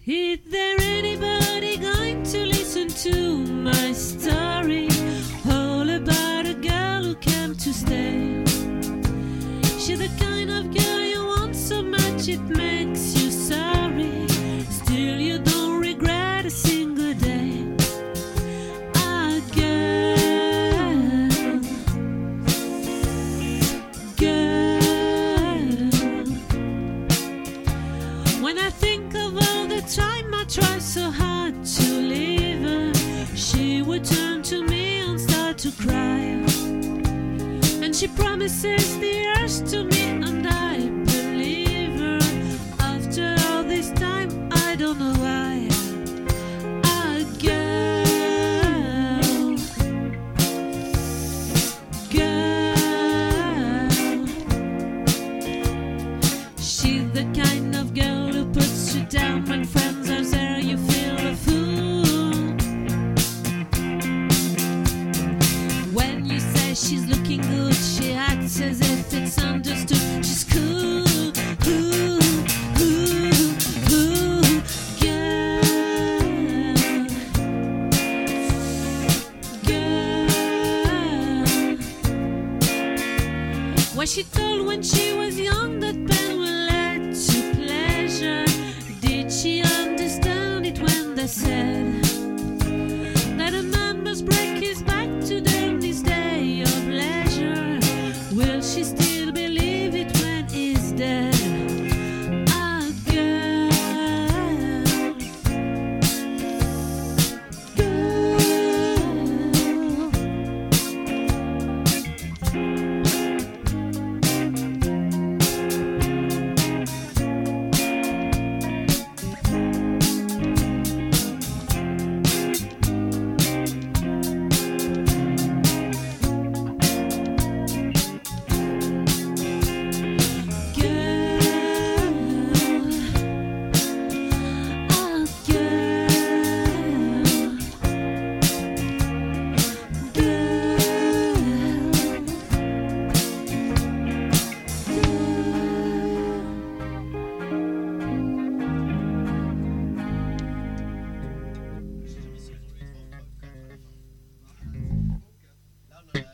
Is there anybody going to listen to my story? All about a girl who came to stay. She's the kind of girl you want so much it makes you sorry. Still you don't regret a single day. Ah, girl, girl. When I think of all the time I tried so hard to leave her, she would turn to me and start to cry. And she promises the earth to me, and I believe her. After all this time, I don't know why. Ah, girl, girl. She's the kind of girl who puts you down when friends are there